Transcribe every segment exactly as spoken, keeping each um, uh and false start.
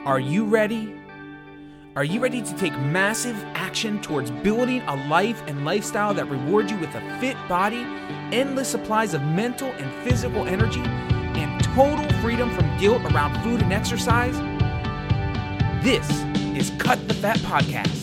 Are you ready? Are you ready to take massive action towards building a life and lifestyle that rewards you with a fit body, endless supplies of mental and physical energy, and total freedom from guilt around food and exercise? This is Cut the Fat Podcast.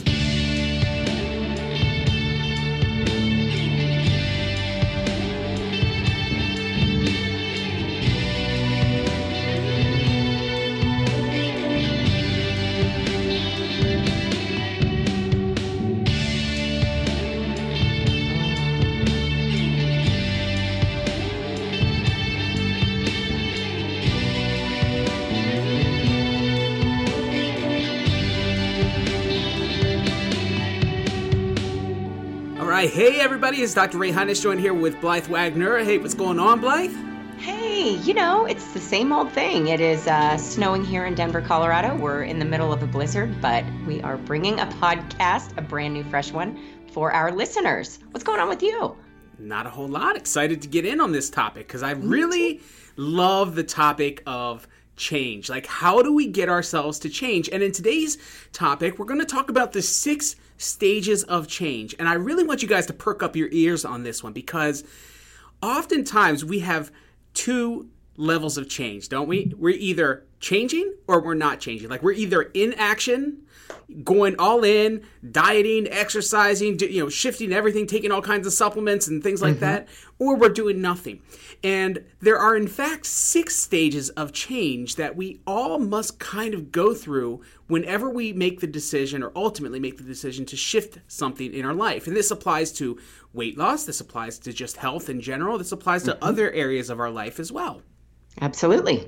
Hey everybody, it's Doctor Ray Hines joined here with Blythe Wagner. Hey, what's going on, Blythe? Hey, you know, it's the same old thing. It is uh, snowing here in Denver, Colorado. We're in the middle of a blizzard, but we are bringing a podcast, a brand new, fresh one, for our listeners. What's going on with you? Not a whole lot. Excited to get in on this topic because I really love the topic of change. Like, how do we get ourselves to change? And in today's topic, we're going to talk about the six stages of change. And I really want you guys to perk up your ears on this one because oftentimes we have two levels of change, don't we? We're either changing or we're not changing. Like, we're either in action, going all in, dieting, exercising, you know, shifting everything, taking all kinds of supplements and things like mm-hmm. that, or we're doing nothing. And there are, in fact, six stages of change that we all must kind of go through whenever we make the decision or ultimately make the decision to shift something in our life. And this applies to weight loss. This applies to just health in general. This applies to mm-hmm. other areas of our life as well. Absolutely.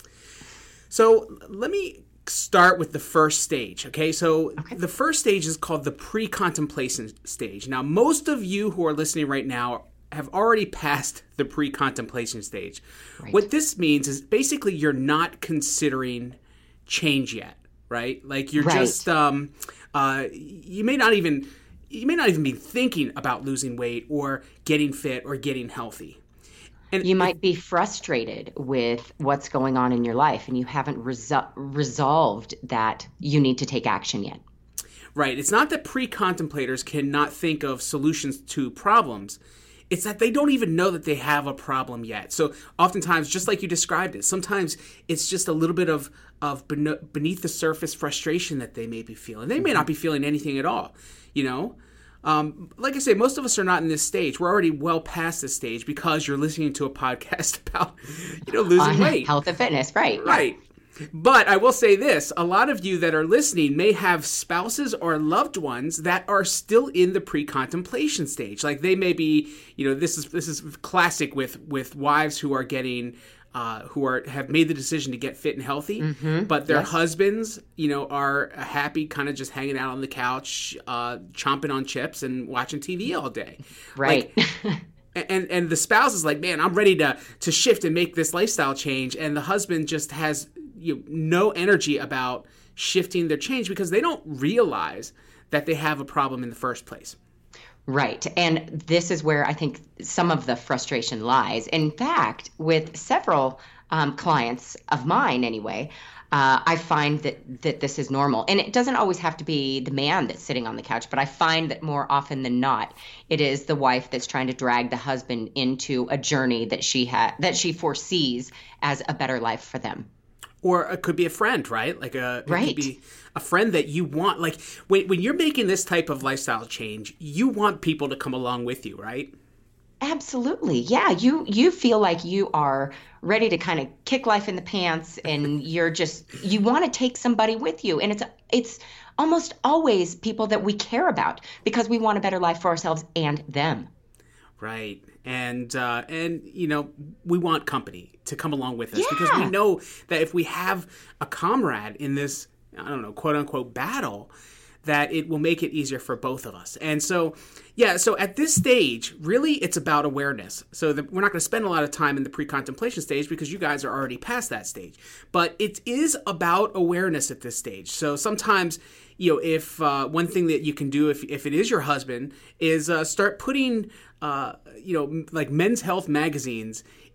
So let me start with the first stage, okay? So okay. The first stage is called the pre-contemplation stage. Now, most of you who are listening right now have already passed the pre-contemplation stage. Right. What this means is basically you're not considering change yet, right? Like you're right. just, um, uh, you may not even, you may not even be thinking about losing weight or getting fit or getting healthy. And you might be frustrated with what's going on in your life and you haven't resol- resolved that you need to take action yet. Right. It's not that pre-contemplators cannot think of solutions to problems. It's that they don't even know that they have a problem yet. So oftentimes, just like you described it, sometimes it's just a little bit of, of beneath the surface frustration that they may be feeling. They may not be feeling anything at all, you know? Um, like I say, most of us are not in this stage. We're already well past this stage because you're listening to a podcast about, you know, losing weight. Health and fitness, right. Right. But I will say this, a lot of you that are listening may have spouses or loved ones that are still in the pre-contemplation stage. Like they may be, you know, this is this is classic with, with wives who are getting uh, who are have made the decision to get fit and healthy, mm-hmm. but their yes. husbands, you know, are happy kind of just hanging out on the couch, uh, chomping on chips and watching T V all day. Right. Like, And and the spouse is like, man, I'm ready to to shift and make this lifestyle change. And the husband just has you know, no energy about shifting their change because they don't realize that they have a problem in the first place. Right. And this is where I think some of the frustration lies. In fact, with several um, clients of mine anyway, Uh, I find that, that this is normal. And it doesn't always have to be the man that's sitting on the couch, but I find that more often than not, it is the wife that's trying to drag the husband into a journey that she ha- that she foresees as a better life for them. Or it could be a friend, right? Like a, it right. could be a friend that you want. Like when, when you're making this type of lifestyle change, you want people to come along with you, right? Absolutely. Yeah. You, you feel like you are ready to kind of kick life in the pants and you're just, you want to take somebody with you. And it's, it's almost always people that we care about because we want a better life for ourselves and them. Right. And, uh, and, you know, we want company to come along with us yeah. because we know that if we have a comrade in this, I don't know, quote unquote battle, that it will make it easier for both of us. And so, yeah, so at this stage, really it's about awareness. So the, we're not going to spend a lot of time in the pre-contemplation stage because you guys are already past that stage. But it is about awareness at this stage. So sometimes, you know, if uh, one thing that you can do if, if it is your husband is uh, start putting, uh, you know, like Men's Health magazines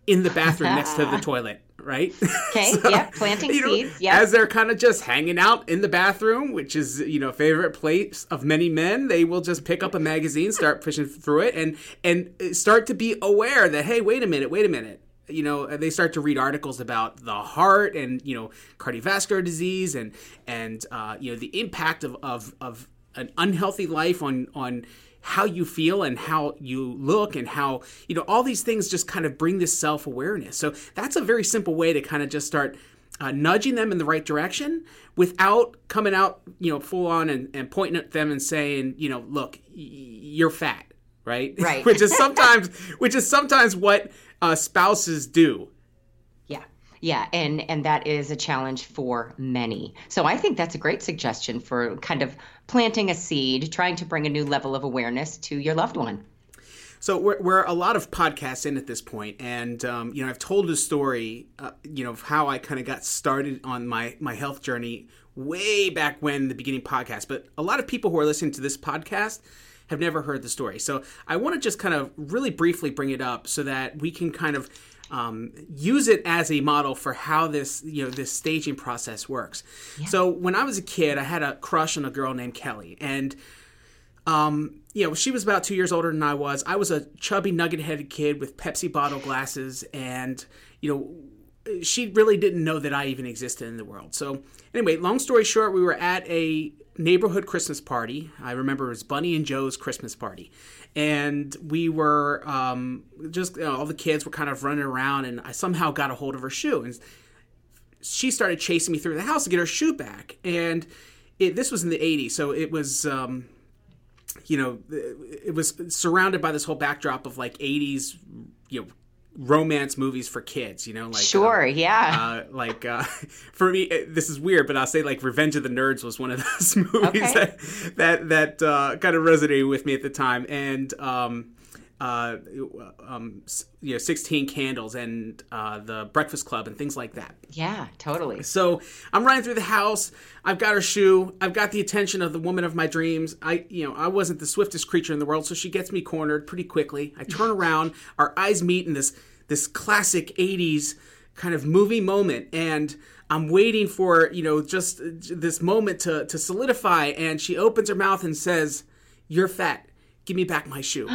in the bathroom next to the toilet, right? Okay, so, yep, planting you know, seeds, yep. As they're kind of just hanging out in the bathroom, which is, you know, favorite place of many men, they will just pick up a magazine, start pushing through it, and and start to be aware that, hey, wait a minute, wait a minute. You know, they start to read articles about the heart and, you know, cardiovascular disease and, and uh, you know, the impact of, of, of an unhealthy life on, on how you feel and how you look and how, you know, all these things just kind of bring this self-awareness. So that's a very simple way to kind of just start uh, nudging them in the right direction without coming out, you know, full on and, and pointing at them and saying, you know, look, y- you're fat, right? Right. which is sometimes, which is sometimes what uh, spouses do. Yeah. Yeah. And, and that is a challenge for many. So I think that's a great suggestion for kind of planting a seed, trying to bring a new level of awareness to your loved one. So we're, we're a lot of podcasts in at this point, and um, you know, I've told a story, uh, you know, of how I kind of got started on my my health journey way back when, the beginning podcast. But a lot of people who are listening to this podcast have never heard the story. So I want to just kind of really briefly bring it up so that we can kind of um, use it as a model for how this, you know, this staging process works. Yeah. So when I was a kid, I had a crush on a girl named Kelly, and um, you know, she was about two years older than I was. I was a chubby, nugget-headed kid with Pepsi bottle glasses, and you know, she really didn't know that I even existed in the world. So anyway, long story short, we were at a neighborhood Christmas party. I remember it was Bunny and Joe's Christmas party. And we were um, just, you know, all the kids were kind of running around, and I somehow got a hold of her shoe. And she started chasing me through the house to get her shoe back. And it, this was in the eighties, so it was, um, you know, it was surrounded by this whole backdrop of like eighties, you know, romance movies for kids, you know, like sure, uh, yeah, uh, like uh, for me, this is weird, but I'll say like Revenge of the Nerds was one of those movies okay. that that that uh, kind of resonated with me at the time, and um, uh, um, you know, sixteen Candles and uh, the Breakfast Club and things like that. Yeah, totally. So I'm running through the house. I've got her shoe. I've got the attention of the woman of my dreams. I, you know, I wasn't the swiftest creature in the world, so she gets me cornered pretty quickly. I turn around. Our eyes meet in this this classic eighties kind of movie moment, and I'm waiting for, you know, just this moment to to solidify. And she opens her mouth and says, "You're fat. Give me back my shoe."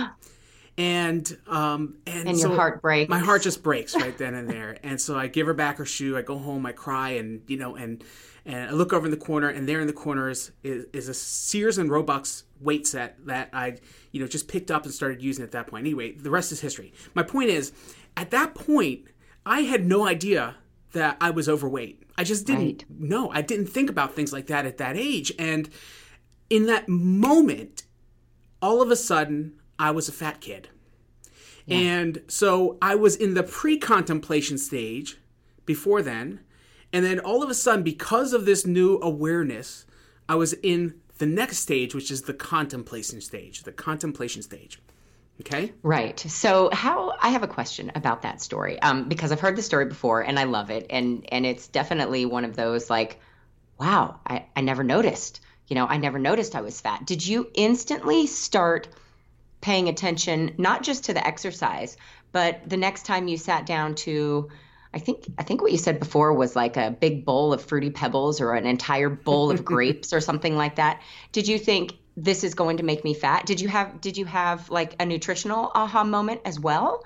And um and, and so your heart breaks. My heart just breaks right then and there. And so I give her back her shoe. I go home. I cry, and you know, and and I look over in the corner, and there in the corner is is, is a Sears and Roebuck's weight set that I, you know, just picked up and started using at that point. Anyway, the rest is history. My point is, at that point, I had no idea that I was overweight. I just didn't right. know. I didn't think about things like that at that age. And in that moment, all of a sudden, I was a fat kid. Yeah. And so I was in the pre-contemplation stage before then. And then all of a sudden, because of this new awareness, I was in the next stage, which is the contemplation stage, the contemplation stage. Okay? Right. So how, I have a question about that story, um, because I've heard the story before and I love it. And, and it's definitely one of those like, wow, I, I never noticed, you know, I never noticed I was fat. Did you instantly start paying attention, not just to the exercise, but the next time you sat down to, I think, I think what you said before was like a big bowl of Fruity Pebbles or an entire bowl of grapes or something like that. Did you think this is going to make me fat? Did you have, did you have like a nutritional aha moment as well?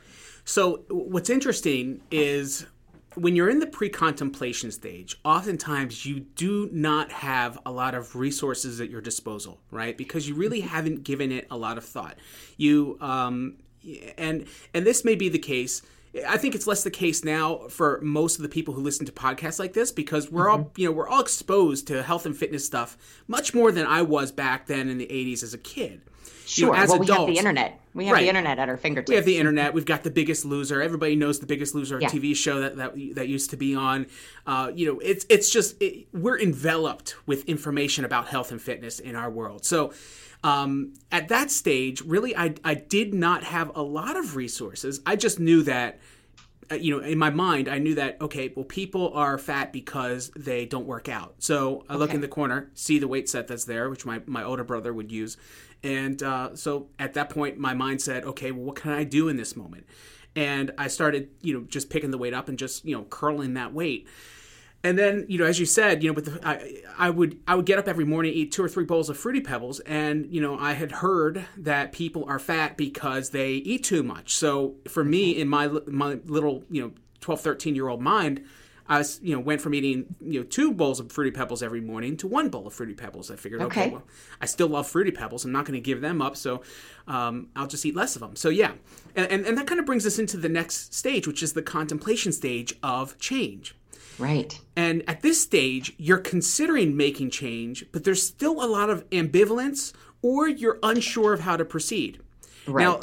So what's interesting is when you're in the pre-contemplation stage, oftentimes you do not have a lot of resources at your disposal, right? Because you really haven't given it a lot of thought. You um, and and this may be the case. I think it's less the case now for most of the people who listen to podcasts like this, because we're mm-hmm. all, you know, we're all exposed to health and fitness stuff much more than I was back then in the eighties as a kid. Sure. You know, as well, adults, we have the internet. We have right. the internet at our fingertips. We have the internet. We've got The Biggest Loser. Everybody knows The Biggest Loser, a yeah. T V show that that, that used to be on. Uh, you know, it's it's just it, we're enveloped with information about health and fitness in our world. So um, at that stage, really, I I did not have a lot of resources. I just knew that. You know, in my mind, I knew that, okay, well, people are fat because they don't work out. So I look okay. in the corner, see the weight set that's there, which my, my older brother would use. And uh, so at that point, my mind said, okay, well, what can I do in this moment? And I started, you know, just picking the weight up and just, you know, curling that weight. And then, you know, as you said, you know, with the, I, I would I would get up every morning, eat two or three bowls of Fruity Pebbles, and you know, I had heard that people are fat because they eat too much. So for me, in my my little, you know, twelve, thirteen year old mind, I was, you know, went from eating, you know, two bowls of Fruity Pebbles every morning to one bowl of Fruity Pebbles. I figured, okay, okay well, I still love Fruity Pebbles. I'm not going to give them up, so um, I'll just eat less of them. So yeah, and, and and that kind of brings us into the next stage, which is the contemplation stage of change. Right. And at this stage, you're considering making change, but there's still a lot of ambivalence, or you're unsure of how to proceed. Right. Now,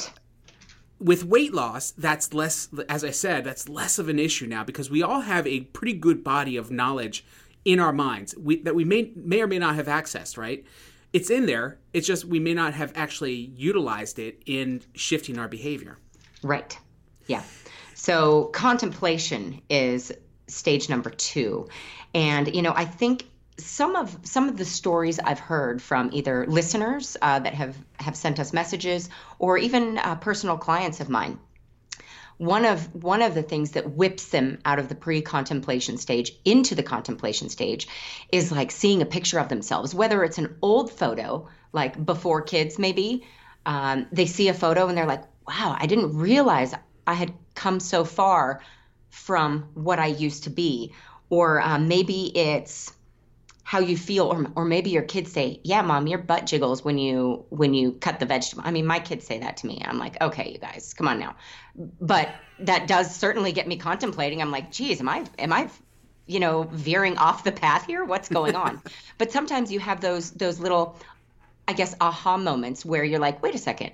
with weight loss, that's less, as I said, that's less of an issue now, because we all have a pretty good body of knowledge in our minds we, that we may may or may not have accessed, right? It's in there. It's just we may not have actually utilized it in shifting our behavior. Right. Yeah. So contemplation is stage number two. And, you know, I think some of some of the stories I've heard from either listeners uh, that have, have sent us messages, or even uh, personal clients of mine, one of one of the things that whips them out of the pre-contemplation stage into the contemplation stage is like seeing a picture of themselves, whether it's an old photo, like before kids maybe, um, they see a photo and they're like, wow, I didn't realize I had come so far from what I used to be. Or um, maybe it's how you feel, or or maybe your kids say, yeah, mom, your butt jiggles when you when you cut the vegetable. I mean, my kids say that to me. I'm like, okay, you guys, come on now. But that does certainly get me contemplating. I'm like, geez, am I am I you know, veering off the path here? What's going on? But sometimes you have those those little, I guess, aha moments where you're like, wait a second.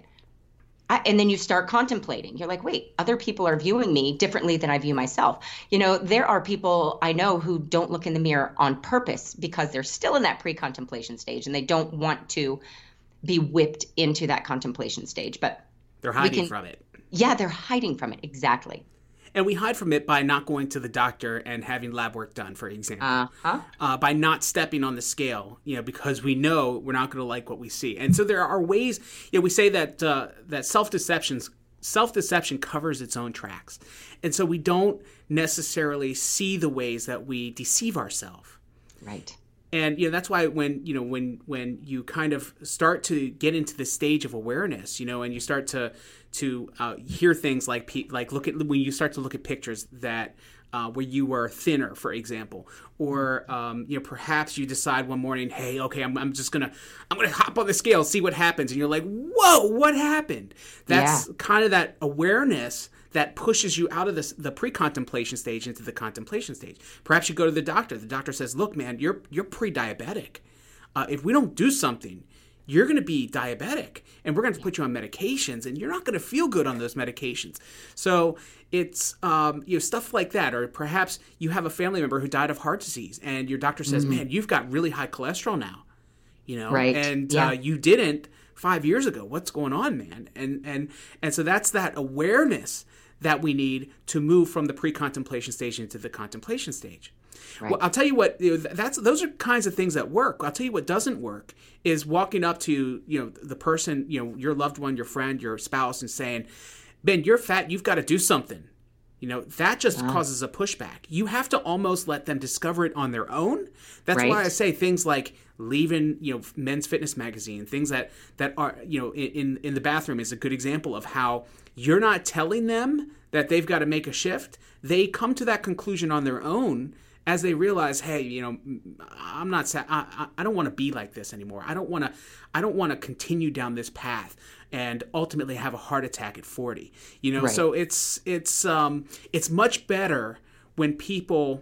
I, and then you start contemplating. You're like, wait, other people are viewing me differently than I view myself. You know, there are people I know who don't look in the mirror on purpose because they're still in that pre-contemplation stage and they don't want to be whipped into that contemplation stage. But they're hiding can, from it. Yeah, they're hiding from it. Exactly. And we hide from it by not going to the doctor and having lab work done, for example. Uh-huh. Uh, by not stepping on the scale, you know, because we know we're not going to like what we see. And so there are ways, you know, we say that uh, that self-deception, self-deception covers its own tracks. And so we don't necessarily see the ways that we deceive ourselves. Right. And you know that's why when you know when when you kind of start to get into the stage of awareness, you know, and you start to to uh, hear things like like look at when you start to look at pictures that uh, where you were thinner, for example, or um, you know perhaps you decide one morning, hey, okay, I'm I'm just gonna I'm gonna hop on the scale, see what happens, and you're like, whoa, what happened? That's yeah. kind of that awareness that pushes you out of this, the pre-contemplation stage into the contemplation stage. Perhaps you go to the doctor. The doctor says, look, man, you're you're pre-diabetic. Uh, if we don't do something, you're going to be diabetic, and we're going to put you on medications, and you're not going to feel good on those medications. So it's um, you know stuff like that. Or perhaps you have a family member who died of heart disease, and your doctor says, mm-hmm. man, you've got really high cholesterol now. You know, right. And yeah. uh, you didn't five years ago. What's going on, man? And and and so that's that awareness that we need to move from the pre-contemplation stage into the contemplation stage. Right. Well, I'll tell you what, you know, that's those are kinds of things that work. I'll tell you what doesn't work is walking up to, you know, the person, you know, your loved one, your friend, your spouse, and saying, Ben, you're fat, you've got to do something. You know, that just wow. causes a pushback. You have to almost let them discover it on their own. That's right. why I say things like leaving, you know, Men's Fitness magazine, things that, that are, you know, in, in the bathroom is a good example of how you're not telling them that they've got to make a shift. They come to that conclusion on their own as they realize, hey, you know, I'm not, sa- I, I don't want to be like this anymore. I don't want to, I don't want to continue down this path and ultimately have a heart attack at forty. You know, right. so it's it's um it's much better when people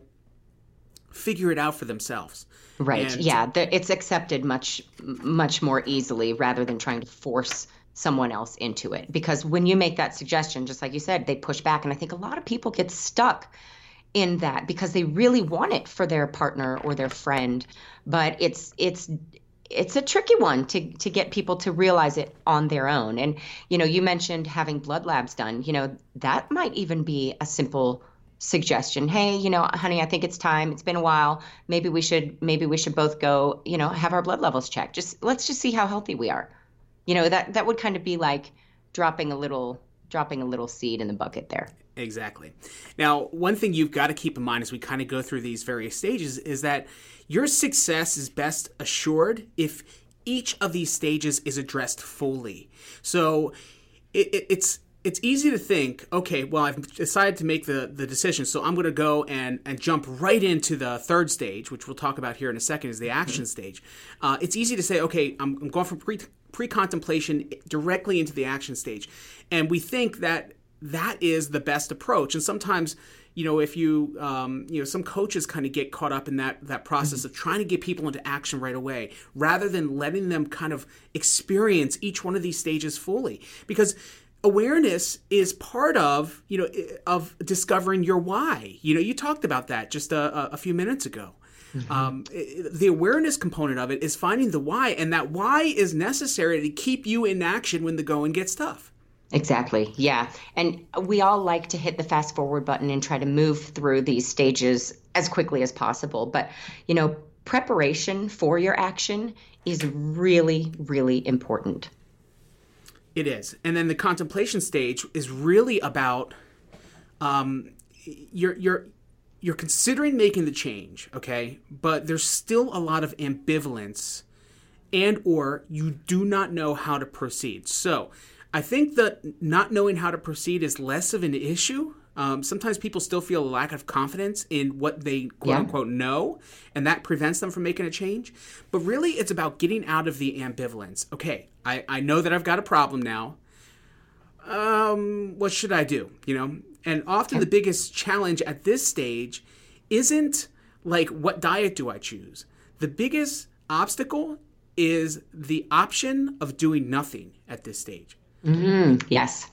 figure it out for themselves. Right. And, yeah, it's accepted much much more easily rather than trying to force someone else into it. Because when you make that suggestion, just like you said, they push back, and I think a lot of people get stuck in that because they really want it for their partner or their friend, but it's it's it's a tricky one to to get people to realize it on their own. And you know, you mentioned having blood labs done. You know, that might even be a simple suggestion. Hey, you know, honey, I think it's time. It's been a while. Maybe we should maybe we should both go, you know, have our blood levels checked. Just let's just see how healthy we are. You know, that that would kind of be like dropping a little dropping a little seed in the bucket there. Exactly. Now, one thing you've got to keep in mind as we kind of go through these various stages is that your success is best assured if each of these stages is addressed fully. So it, it, it's it's easy to think, okay, well, I've decided to make the, the decision, so I'm going to go and, and jump right into the third stage, which we'll talk about here in a second, is the action stage. Uh, it's easy to say, okay, I'm, I'm going from pre, pre-contemplation directly into the action stage. And we think that that is the best approach. And sometimes, you know, if you, um, you know, some coaches kind of get caught up in that that process mm-hmm. of trying to get people into action right away, rather than letting them kind of experience each one of these stages fully. Because awareness is part of, you know, of discovering your why. You know, you talked about that just a, a few minutes ago. Mm-hmm. Um, the awareness component of it is finding the why, and that why is necessary to keep you in action when the going gets tough. Exactly. Yeah. And we all like to hit the fast forward button and try to move through these stages as quickly as possible. But, you know, preparation for your action is really, really important. It is. And then the contemplation stage is really about um, you're you're you're considering making the change, okay? But there's still a lot of ambivalence, and or you do not know how to proceed. So I think that not knowing how to proceed is less of an issue. Um, sometimes people still feel a lack of confidence in what they quote yeah. unquote know, and that prevents them from making a change. But really, it's about getting out of the ambivalence. Okay, I, I know that I've got a problem now. Um, what should I do? You know, and often the biggest challenge at this stage isn't like, what diet do I choose? The biggest obstacle is the option of doing nothing at this stage. Mm-hmm. Yes.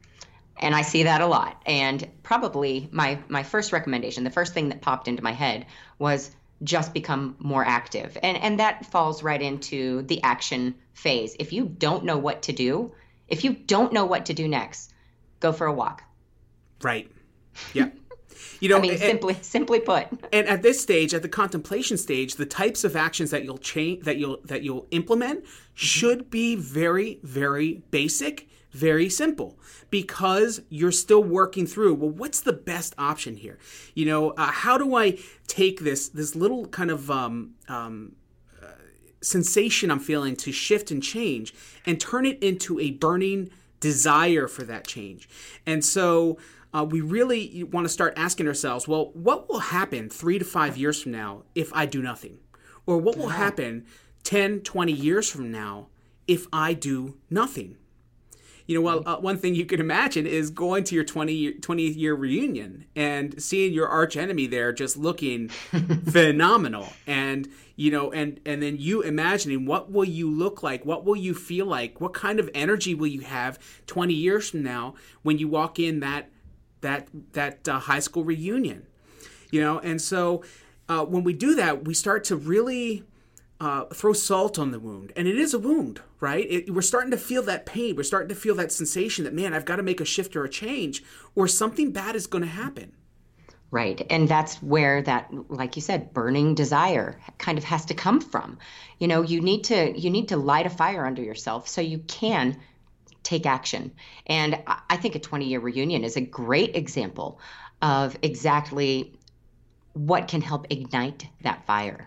And I see that a lot. And probably my, my first recommendation, the first thing that popped into my head was just become more active. And, and that falls right into the action phase. If you don't know what to do, if you don't know what to do next, go for a walk. Right. Yeah. You know, I mean, simply, and, simply put. And at this stage, at the contemplation stage, the types of actions that you'll change, that you'll that you'll implement, mm-hmm. should be very, very basic, very simple, because you're still working through, well, what's the best option here? You know, uh, how do I take this this little kind of um, um, uh, sensation I'm feeling to shift and change and turn it into a burning desire for that change? And so Uh, we really want to start asking ourselves, well, what will happen three to five years from now if I do nothing? Or what will happen ten, twenty years from now if I do nothing? You know, well, uh, one thing you can imagine is going to your twentieth year reunion and seeing your arch enemy there just looking phenomenal. And, you know, and, and then you imagining, what will you look like? What will you feel like? What kind of energy will you have twenty years from now when you walk in that that that uh, high school reunion? You know, and so uh, when we do that, we start to really uh, throw salt on the wound. And it is a wound, right? It, we're starting to feel that pain. We're starting to feel that sensation that, man, I've got to make a shift or a change, or something bad is going to happen. Right. And that's where that, like you said, burning desire kind of has to come from. You know, you need to you need to light a fire under yourself so you can take action. And I think a twenty-year reunion is a great example of exactly what can help ignite that fire.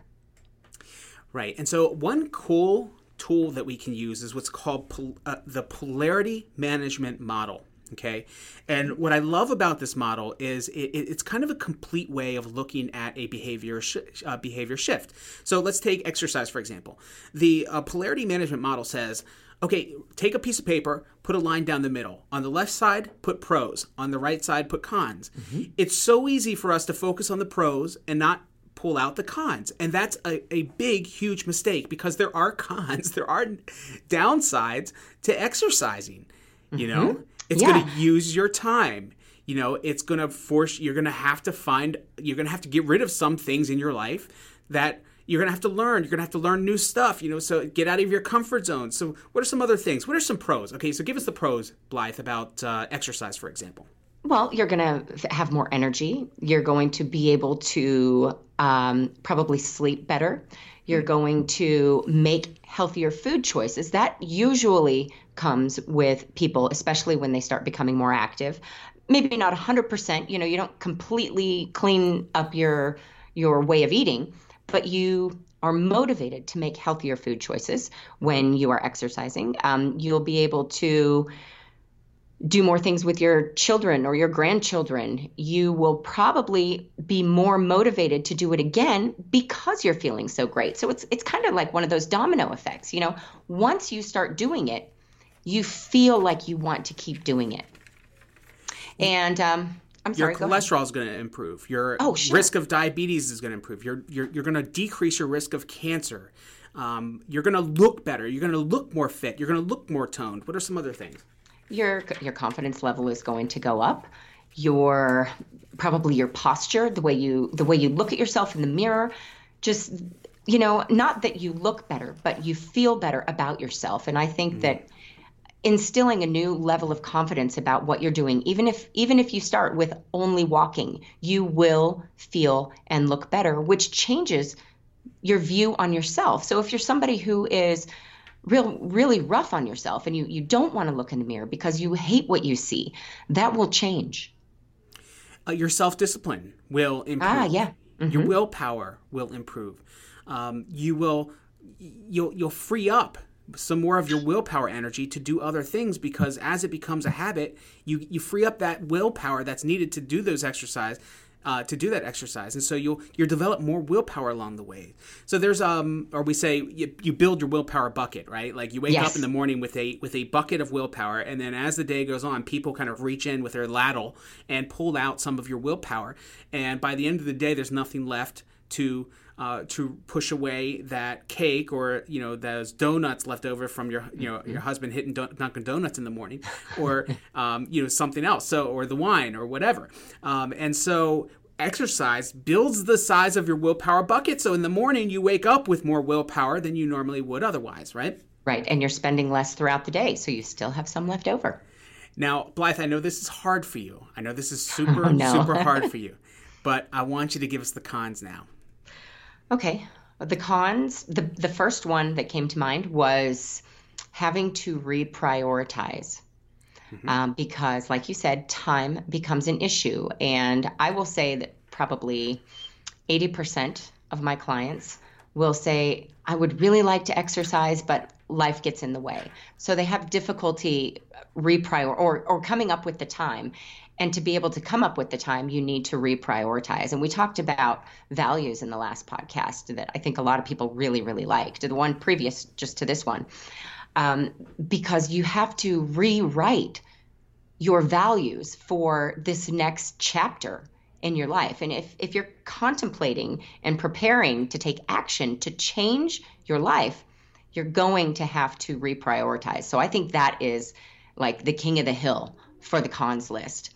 Right. And so one cool tool that we can use is what's called pol- uh, the polarity management model. Okay. And what I love about this model is it, it's kind of a complete way of looking at a behavior sh- uh, behavior shift. So let's take exercise, for example. The uh, polarity management model says, okay, take a piece of paper, put a line down the middle. On the left side, put pros. On the right side, put cons. Mm-hmm. It's so easy for us to focus on the pros and not pull out the cons. And that's a, a big, huge mistake, because there are cons, there are downsides to exercising. You know, mm-hmm. it's yeah. going to use your time. You know, it's going to force, you're going to have to find, you're going to have to get rid of some things in your life that you're going to have to learn. You're going to have to learn new stuff, you know, so get out of your comfort zone. So what are some other things? What are some pros? Okay, so give us the pros, Blythe, about uh, exercise, for example. Well, you're going to have more energy. You're going to be able to um, probably sleep better. You're going to make healthier food choices. That usually comes with people, especially when they start becoming more active. Maybe not one hundred percent, you know, you don't completely clean up your your way of eating, but you are motivated to make healthier food choices when you are exercising. Um, you'll be able to do more things with your children or your grandchildren. You will probably be more motivated to do it again because you're feeling so great. So it's it's kind of like one of those domino effects. You know, once you start doing it, you feel like you want to keep doing it. And um, I'm sorry. Your cholesterol is going to improve. Your oh, sure. risk of diabetes is going to improve. You're you're you're going to decrease your risk of cancer. Um, you're going to look better. You're going to look more fit. You're going to look more toned. What are some other things? Your your confidence level is going to go up. Your probably your posture, the way you the way you look at yourself in the mirror, just you know, not that you look better, but you feel better about yourself. And I think mm. that instilling a new level of confidence about what you're doing, even if even if you start with only walking, you will feel and look better, which changes your view on yourself. So if you're somebody who is real, really rough on yourself and you, you don't want to look in the mirror because you hate what you see, that will change. Uh, your self-discipline will improve. Ah, yeah. Mm-hmm. Your willpower will improve. Um, you will, you'll, you'll free up some more of your willpower energy to do other things, because as it becomes a habit, you, you free up that willpower that's needed to do those exercise. Uh, to do that exercise, and so you'll you'll develop more willpower along the way. So there's um, or we say you, you build your willpower bucket, right? Like you wake yes. up in the morning with a with a bucket of willpower, and then as the day goes on, people kind of reach in with their ladle and pull out some of your willpower, and by the end of the day, there's nothing left to uh, to push away that cake or you know those donuts left over from your you know your husband hitting Dunkin' Donuts in the morning, or um, you know something else. So or the wine or whatever, um, and so. Exercise builds the size of your willpower bucket. So in the morning, you wake up with more willpower than you normally would otherwise, right? Right. And you're spending less throughout the day, so you still have some left over. Now, Blythe, I know this is hard for you. I know this is super, oh, no. super hard for you. But I want you to give us the cons now. Okay. The cons, the, the first one that came to mind was having to reprioritize. Mm-hmm. Um, because, like you said, time becomes an issue. And I will say that probably eighty percent of my clients will say, I would really like to exercise, but life gets in the way. So they have difficulty reprior or, or coming up with the time. And to be able to come up with the time, you need to reprioritize. And we talked about values in the last podcast that I think a lot of people really, really liked. The one previous just to this one. Um, because you have to rewrite your values for this next chapter in your life. And if, if you're contemplating and preparing to take action to change your life, you're going to have to reprioritize. So I think that is like the king of the hill for the cons list.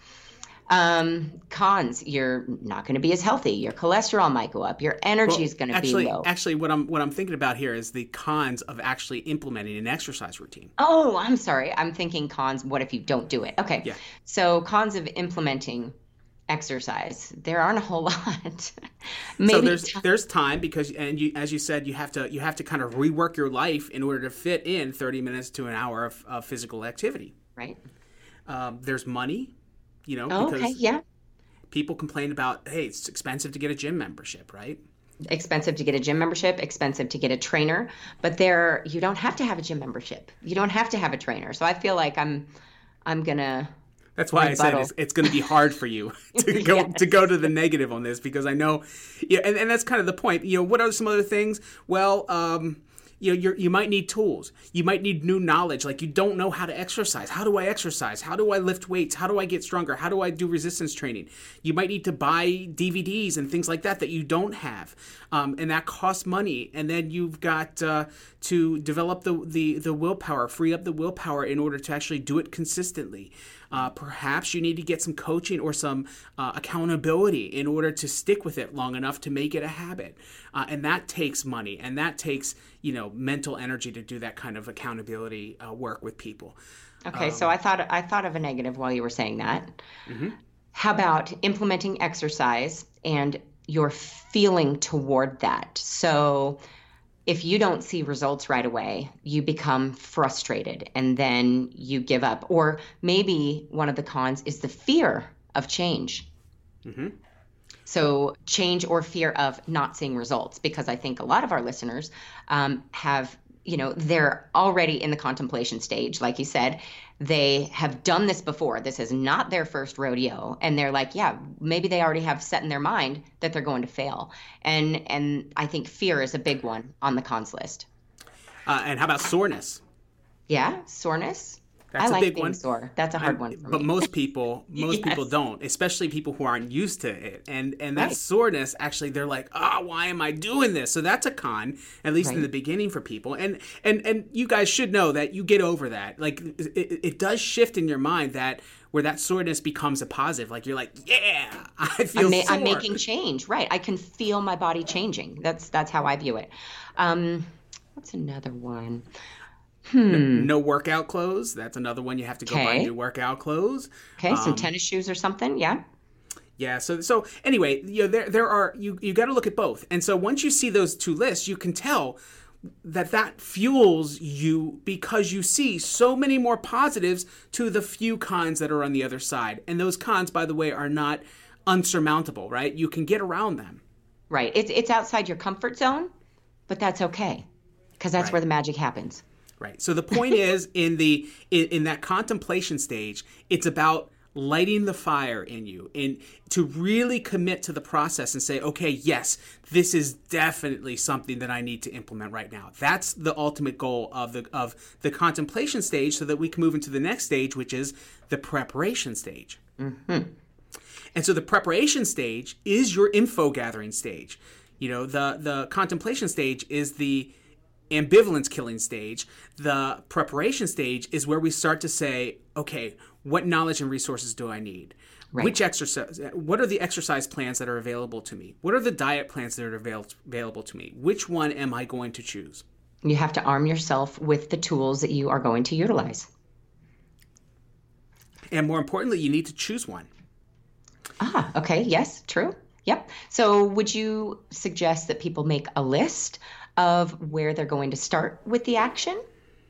Um, cons, you're not going to be as healthy. Your cholesterol might go up. Your energy well, is going to be low. Actually, what I'm what I'm thinking about here is the cons of actually implementing an exercise routine. Oh, I'm sorry. I'm thinking cons. What if you don't do it? Okay. Yeah. So cons of implementing exercise. There aren't a whole lot. Maybe so there's t- there's time because and you as you said you have to you have to kind of rework your life in order to fit in thirty minutes to an hour of, of physical activity. Right. Um, there's money. You know, oh, because okay, yeah. people complain about, hey, it's expensive to get a gym membership, right? Expensive to get a gym membership, expensive to get a trainer, but there you don't have to have a gym membership. You don't have to have a trainer. So I feel like I'm I'm gonna That's why rebuttal. I said it's, it's going to be hard for you to go yes. to go to the negative on this because I know, yeah, and, and that's kind of the point. You know, what are some other things? Well, um, you know, you're, you might need tools. You might need new knowledge. Like you don't know how to exercise. How do I exercise? How do I lift weights? How do I get stronger? How do I do resistance training? You might need to buy D V Ds and things like that that you don't have. Um, and that costs money. And then you've got uh, to develop the, the, the willpower, free up the willpower in order to actually do it consistently. Uh, perhaps you need to get some coaching or some uh, accountability in order to stick with it long enough to make it a habit. Uh, and that takes money and that takes, you know, mental energy to do that kind of accountability uh, work with people. Okay, um, so I thought I thought of a negative while you were saying that. Mm-hmm. How about implementing exercise and your feeling toward that? So if you don't see results right away, you become frustrated and then you give up. Or maybe one of the cons is the fear of change. Mm-hmm. So change or fear of not seeing results, because I think a lot of our listeners um, have, you know, they're already in the contemplation stage. Like you said, they have done this before. This is not their first rodeo. And they're like, yeah, maybe they already have set in their mind that they're going to fail. And and I think fear is a big one on the cons list. Uh, and how about soreness? Yeah, soreness. That's I a like big being one. sore. That's a hard I'm, one for but me. most people, most Yes. people don't, especially people who aren't used to it. And and that Right. soreness, actually, they're like, ah, why am I doing this? So that's a con, at least in Right. the beginning for people. And and and you guys should know that you get over that. Like it, it does shift in your mind that where that soreness becomes a positive. Like you're like, yeah, I feel I'm, ma- sore. I'm making change, right? I can feel my body changing. That's that's how I view it. Um, what's another one? No workout clothes. That's another one. You have to go buy Okay. new workout clothes. Okay, some Um, tennis shoes or something. Yeah. Yeah. So so anyway, you know, there there are you you got to look at both. And so once you see those two lists, you can tell that that fuels you because you see so many more positives to the few cons that are on the other side. And those cons, by the way, are not unsurmountable, right? You can get around them. Right. It's it's outside your comfort zone, but that's okay, because that's Right. where the magic happens. Right. So the point is in the in, in that contemplation stage, it's about lighting the fire in you and to really commit to the process and say, okay, yes, this is definitely something that I need to implement right now. That's the ultimate goal of the of the contemplation stage, so that we can move into the next stage, which is the preparation stage. Mm-hmm. And so the preparation stage is your info gathering stage. You know, the the contemplation stage is the ambivalence killing stage. The preparation stage is where we start to say, okay, what knowledge and resources do I need? Right. Which exercise? What are the exercise plans that are available to me? What are the diet plans that are avail- available to me? Which one am I going to choose? You have to arm yourself with the tools that you are going to utilize. And more importantly, you need to choose one. Ah, okay. Yes, true. Yep. So would you suggest that people make a list of where they're going to start with the action?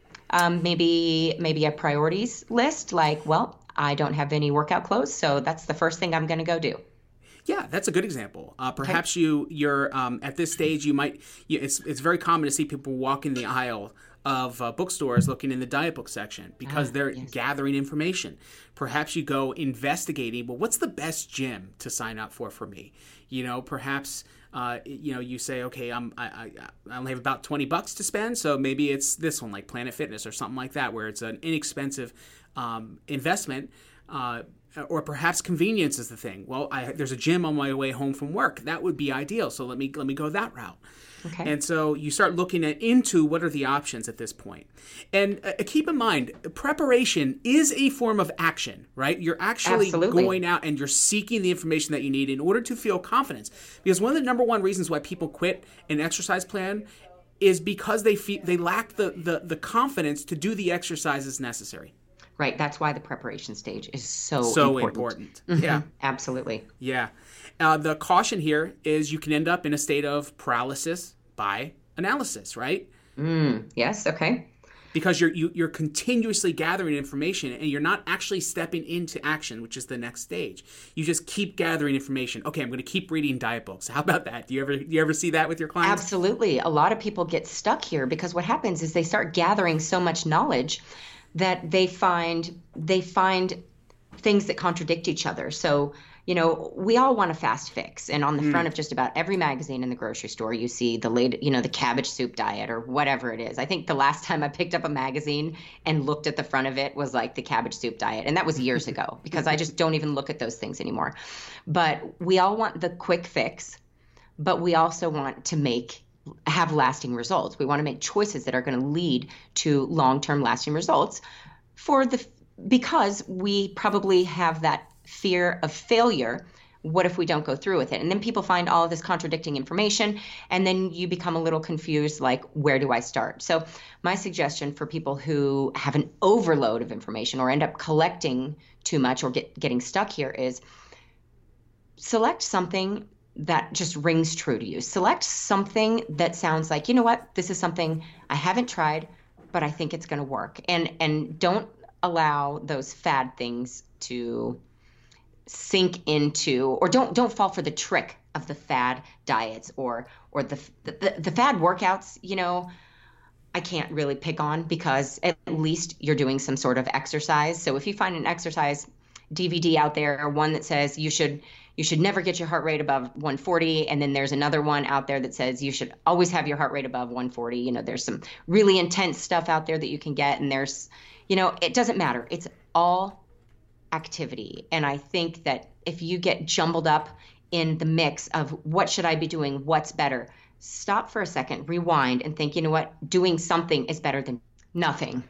Um, maybe maybe a priorities list, like, well, I don't have any workout clothes, so that's the first thing I'm going to go do. Yeah, that's a good example. Uh, perhaps you you're um, at this stage. You might. You, it's it's very common to see people walking the aisle of uh, bookstores looking in the diet book section because Ah, they're yes. gathering information. Perhaps you go investigating. Well, what's the best gym to sign up for for me? You know, perhaps. Uh, you know, you say, okay, I'm, I, I, I only have about twenty bucks to spend, so maybe it's this one, like Planet Fitness or something like that, where it's an inexpensive um, investment, uh, or perhaps convenience is the thing. Well, I, there's a gym on my way home from work. That would be ideal, so let me let me go that route. Okay. And so you start looking at into what are the options at this point. And uh, keep in mind, preparation is a form of action, right? You're actually Absolutely. going out and you're seeking the information that you need in order to feel confidence. Because one of the number one reasons why people quit an exercise plan is because they feel they lack the, the, the confidence to do the exercises necessary. Right. That's why the preparation stage is so, So important. important. Yeah. Absolutely. Yeah. Uh, the caution here is you can end up in a state of paralysis by analysis, right? Mm, yes. Okay. Because you're you, you're continuously gathering information and you're not actually stepping into action, which is the next stage. You just keep gathering information. Okay, I'm going to keep reading diet books. How about that? Do you ever do you ever see that with your clients? Absolutely. A lot of people get stuck here because what happens is they start gathering so much knowledge that they find they find things that contradict each other. So, you know, we all want a fast fix. And on the front of just about every magazine in the grocery store, you see the late, you know, the cabbage soup diet or whatever it is. I think the last time I picked up a magazine and looked at the front of it was like the cabbage soup diet. And that was years ago because I just don't even look at those things anymore. But we all want the quick fix, but we also want to make have lasting results. We want to make choices that are going to lead to long-term lasting results for the because we probably have that fear of failure. What if we don't go through with it? And then people find all of this contradicting information, and then you become a little confused, like, where do I start? So my suggestion for people who have an overload of information or end up collecting too much or get getting stuck here is select something that just rings true to you. Select something that sounds like, you know what, this is something I haven't tried, but I think it's going to work. And and don't allow those fad things to sink into, or don't don't fall for the trick of the fad diets or or the the, the fad workouts. You know, I can't really pick on, because at least you're doing some sort of exercise. So if you find an exercise D V D out there, or one that says you should you should never get your heart rate above one forty, and then there's another one out there that says you should always have your heart rate above one forty. You know, there's some really intense stuff out there that you can get, and there's, you know, it doesn't matter. It's all activity. And I think that if you get jumbled up in the mix of what should I be doing, what's better, stop for a second, rewind, and think, you know what, doing something is better than nothing.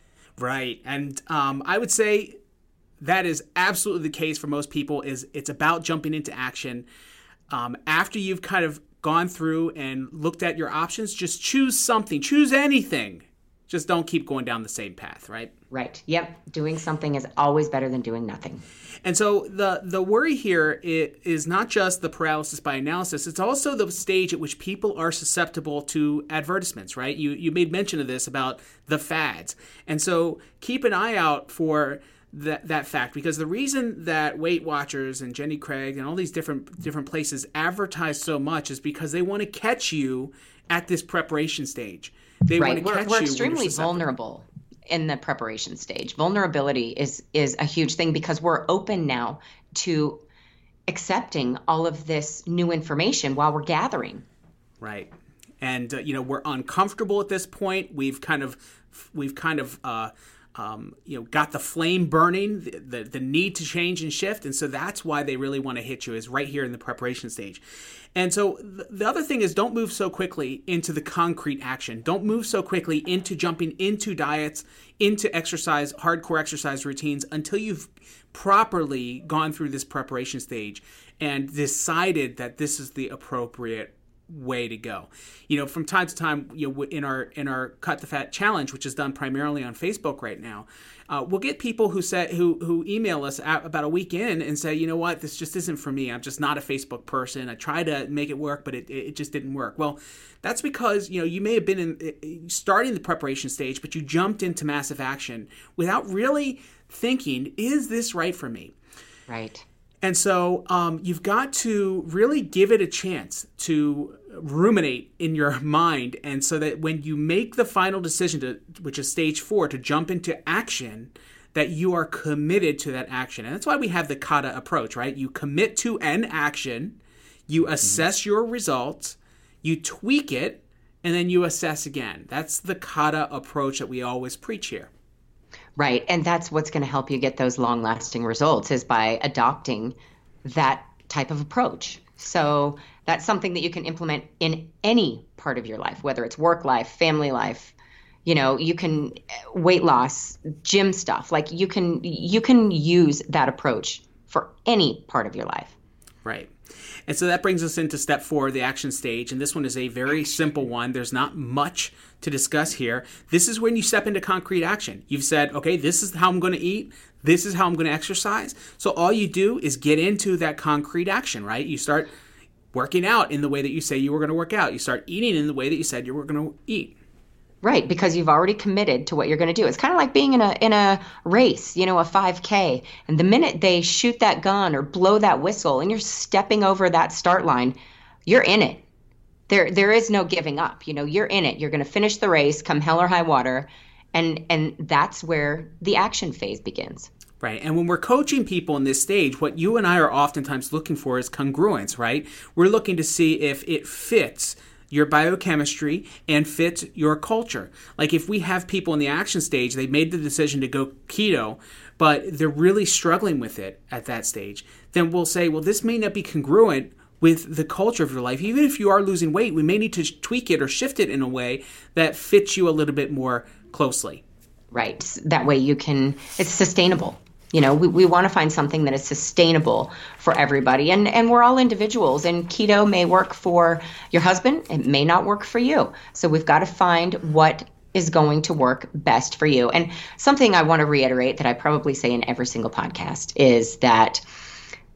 Right. And um, I would say that is absolutely the case for most people. Is it's about jumping into action. Um, after you've kind of gone through and looked at your options, just choose something, choose anything. Just don't keep going down the same path, right? Right. Yep. Doing something is always better than doing nothing. And so the the worry here it is not just the paralysis by analysis, it's also the stage at which people are susceptible to advertisements, right? You you made mention of this about the fads. And so keep an eye out for that that fact, because the reason that Weight Watchers and Jenny Craig and all these different different places advertise so much is because they want to catch you at this preparation stage. They right. want to we're, catch we're you extremely vulnerable in the preparation stage. Vulnerability is is a huge thing, because we're open now to accepting all of this new information while we're gathering. Right. And uh, you know, we're uncomfortable at this point. We've kind of we've kind of uh Um, you know, got the flame burning, the, the the need to change and shift. And so that's why they really want to hit you, is right here in the preparation stage. And so th- the other thing is, don't move so quickly into the concrete action. Don't move so quickly into jumping into diets, into exercise, hardcore exercise routines, until you've properly gone through this preparation stage and decided that this is the appropriate way to go. You know, from time to time, you know, in our in our Cut the Fat challenge, which is done primarily on Facebook right now, uh, we'll get people who say who who email us at, about a week in and say, you know what, this just isn't for me. I'm just not a Facebook person. I tried to make it work, but it it just didn't work. Well, that's because, you know, you may have been in starting the preparation stage, but you jumped into massive action without really thinking, is this right for me? Right. And so um, you've got to really give it a chance to ruminate in your mind, and so that when you make the final decision, to, which is stage four, to jump into action, that you are committed to that action. And that's why we have the kata approach, right? You commit to an action, you assess your results, you tweak it, and then you assess again. That's the kata approach that we always preach here. Right. And that's what's going to help you get those long-lasting results, is by adopting that type of approach. So that's something that you can implement in any part of your life, whether it's work life, family life, you know, you can weight loss, gym stuff. Like you can you can use that approach for any part of your life. Right. And so that brings us into step four, the action stage. And this one is a very simple one. There's not much to discuss here. This is when you step into concrete action. You've said, okay, this is how I'm going to eat. This is how I'm going to exercise. So all you do is get into that concrete action, right? You start working out in the way that you say you were going to work out. You start eating in the way that you said you were going to eat. Right, because you've already committed to what you're going to do. It's kind of like being in a in a race, you know, a five K. And the minute they shoot that gun or blow that whistle and you're stepping over that start line, you're in it. There there is no giving up. You know, you're in it. You're going to finish the race come hell or high water. And and that's where the action phase begins. Right. And when we're coaching people in this stage, what you and I are oftentimes looking for is congruence, right? We're looking to see if it fits your biochemistry and fits your culture. Like if we have people in the action stage, they made the decision to go keto, but they're really struggling with it at that stage, then we'll say, well, this may not be congruent with the culture of your life. Even if you are losing weight, we may need to tweak it or shift it in a way that fits you a little bit more closely. Right. That way you can, it's sustainable. You know, we, we want to find something that is sustainable for everybody. And, and we're all individuals, and keto may work for your husband. It may not work for you. So we've got to find what is going to work best for you. And something I want to reiterate that I probably say in every single podcast is that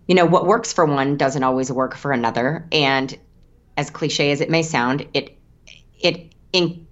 you know, what works for one doesn't always work for another. And as cliche as it may sound, it it in,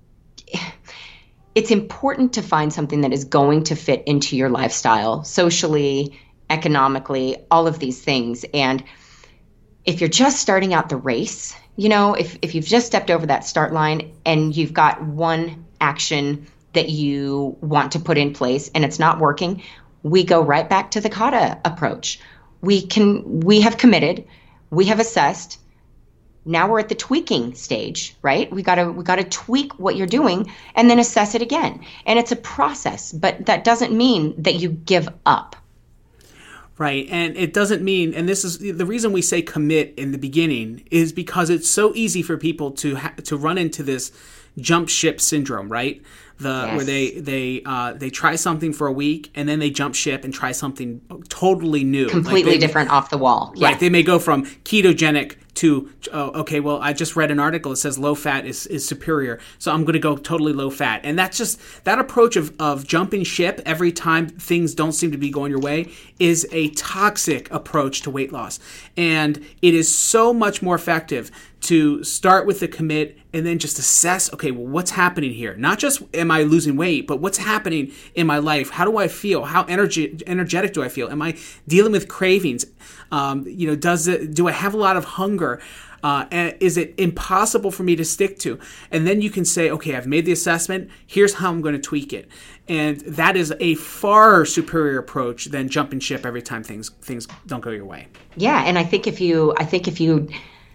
it's important to find something that is going to fit into your lifestyle, socially, economically, all of these things. And if you're just starting out the race, you know, if, if you've just stepped over that start line and you've got one action that you want to put in place and it's not working, we go right back to the kata approach. We can, we have committed, we have assessed. Now we're at the tweaking stage, right? We gotta, we gotta tweak what you're doing and then assess it again. And it's a process, but that doesn't mean that you give up. Right. And it doesn't mean, and this is the reason we say commit in the beginning, is because it's so easy for people to ha- to run into this jump ship syndrome, right? The Yes. where they they uh, they try something for a week and then they jump ship and try something totally new, Completely like they, different off the wall. Yeah. Right. They may go from ketogenic to, oh, okay, well, I just read an article that says low fat is, is superior, so I'm going to go totally low fat. And that's just, that approach of, of jumping ship every time things don't seem to be going your way is a toxic approach to weight loss. And it is so much more effective to start with the commit and then just assess, okay, well, what's happening here? Not just am I losing weight, but what's happening in my life? How do I feel? How energy, energetic do I feel? Am I dealing with cravings? Um, you know, does it, do I have a lot of hunger? Uh, and is it impossible for me to stick to? And then you can say, okay, I've made the assessment. Here's how I'm going to tweak it. And that is a far superior approach than jumping ship every time things things don't go your way. Yeah, and I think if you, I think if you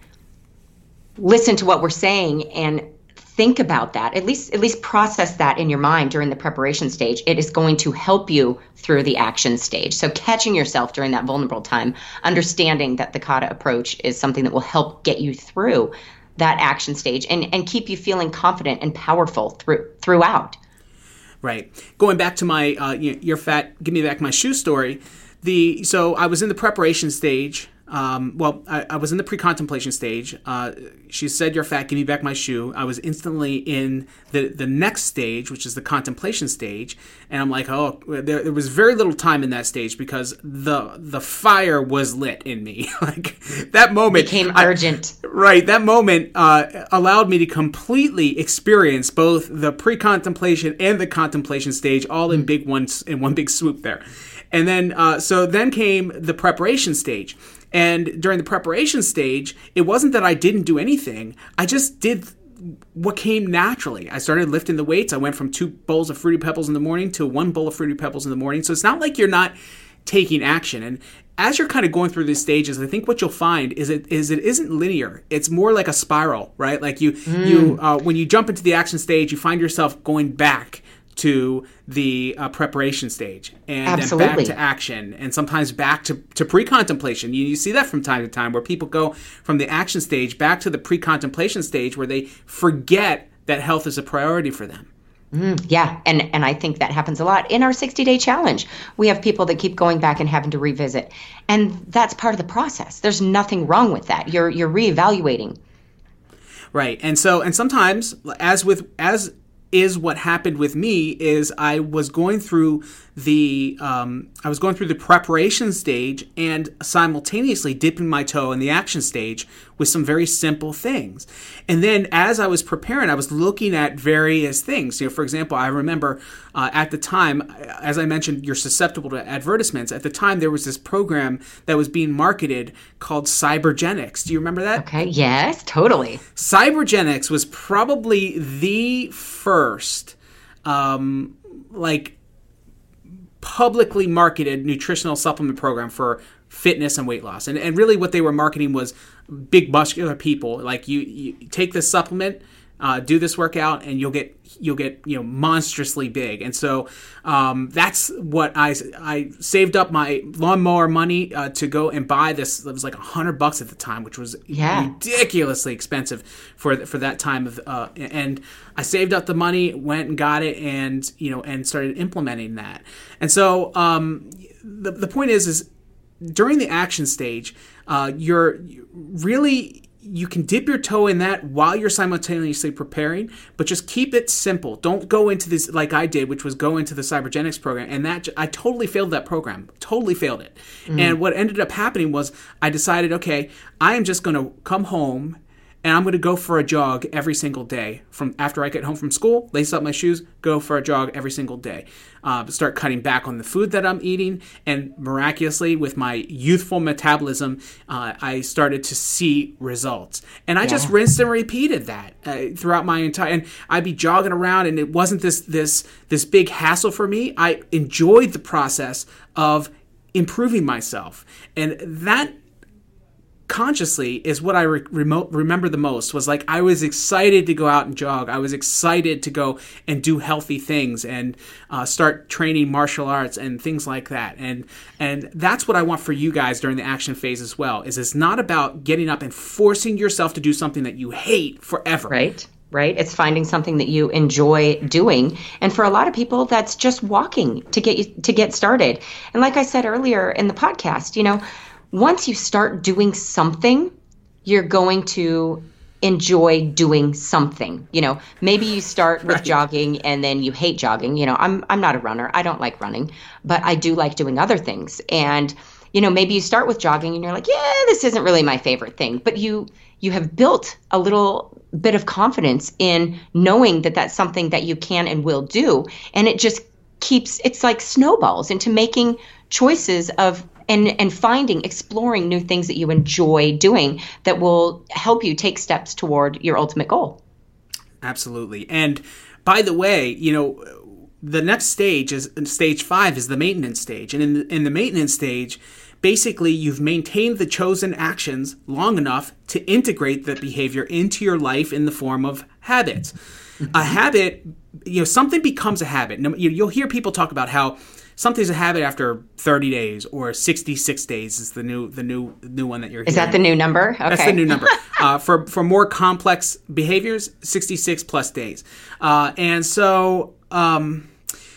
listen to what we're saying and think about that, at least at least process that in your mind during the preparation stage, it is going to help you through the action stage. So catching yourself during that vulnerable time, understanding that the kata approach is something that will help get you through that action stage and, and keep you feeling confident and powerful through throughout. Right. Going back to my uh, your fat, give me back my shoe story. The so I was in the preparation stage. Um, well, I, I was in the pre-contemplation stage. Uh, she said, "You're fat. Give me back my shoe." I was instantly in the the next stage, which is the contemplation stage, and I'm like, "Oh, there, there was very little time in that stage because the the fire was lit in me. Like that moment became urgent." I, right, that moment uh, allowed me to completely experience both the pre-contemplation and the contemplation stage, all in big one in one big swoop there. And then, uh, so then came the preparation stage. And during the preparation stage, it wasn't that I didn't do anything. I just did what came naturally. I started lifting the weights. I went from two bowls of Fruity Pebbles in the morning to one bowl of Fruity Pebbles in the morning. So it's not like you're not taking action. And as you're kind of going through these stages, I think what you'll find is it is it isn't linear. It's more like a spiral, right? Like you, mm. you uh, when you jump into the action stage, you find yourself going back to the uh, preparation stage and Absolutely. then back to action and sometimes back to, to pre-contemplation. You, you see that from time to time where people go from the action stage back to the pre-contemplation stage where they forget that health is a priority for them. Mm, yeah, and and I think that happens a lot in our sixty-day challenge. We have people that keep going back and having to revisit, and that's part of the process. There's nothing wrong with that. You're you're reevaluating. Right, and so and sometimes as with as is what happened with me is I was going through the um, I was going through the preparation stage and simultaneously dipping my toe in the action stage with some very simple things. And then as I was preparing, I was looking at various things. You know, for example, I remember uh, at the time, as I mentioned, you're susceptible to advertisements. At the time, there was this program that was being marketed called Cybergenics. Do you remember that? Okay. Yes, totally. Cybergenics was probably the first, um, like, publicly marketed nutritional supplement program for fitness and weight loss. And and really what they were marketing was big muscular people. Like you, you take this supplement, uh, do this workout, and you'll get you'll get you know monstrously big. And so um, that's what I I saved up my lawnmower money uh, to go and buy this. It was like a hundred bucks at the time, which was yeah. ridiculously expensive for for that time of. Uh, and I saved up the money, went and got it, and you know and started implementing that. And so um, the the point is is during the action stage, uh, you're really you can dip your toe in that while you're simultaneously preparing, but just keep it simple. Don't go into this like I did, which was go into the Cybergenics program. And that I totally failed that program, totally failed it. Mm-hmm. And what ended up happening was I decided, okay, I am just going to come home and I'm going to go for a jog every single day. From after I get home from school, lace up my shoes, go for a jog every single day. Uh, start cutting back on the food that I'm eating. And miraculously, with my youthful metabolism, uh, I started to see results. And I yeah. just rinsed and repeated that uh, throughout my entire... And I'd be jogging around, and it wasn't this this this big hassle for me. I enjoyed the process of improving myself. And that... consciously is what I re- remote remember the most. Was like I was excited to go out and jog. I was excited to go and do healthy things and uh, start training martial arts and things like that. And and that's what I want for you guys during the action phase as well. Is it's not about getting up and forcing yourself to do something that you hate forever. Right. Right. It's finding something that you enjoy doing. And for a lot of people, that's just walking to get you to get started. And like I said earlier in the podcast, you know, once you start doing something, you're going to enjoy doing something. You know, maybe you start with right. jogging and then you hate jogging. You know, I'm I'm not a runner. I don't like running, but I do like doing other things. And, you know, maybe you start with jogging and you're like, yeah, this isn't really my favorite thing. But you you have built a little bit of confidence in knowing that that's something that you can and will do. And it just keeps, it's like snowballs into making choices of And, and finding, exploring new things that you enjoy doing that will help you take steps toward your ultimate goal. Absolutely. And by the way, you know, the next stage is stage five is the maintenance stage. And in the, in the maintenance stage, basically you've maintained the chosen actions long enough to integrate the behavior into your life in the form of habits. Mm-hmm. A habit, you know, something becomes a habit. You'll hear people talk about how something's a habit after thirty days or sixty-six days is the new the new new one that you're hearing. Is that the new number? Okay. That's the new number. uh, for, for more complex behaviors, sixty-six plus days. Uh, and so um,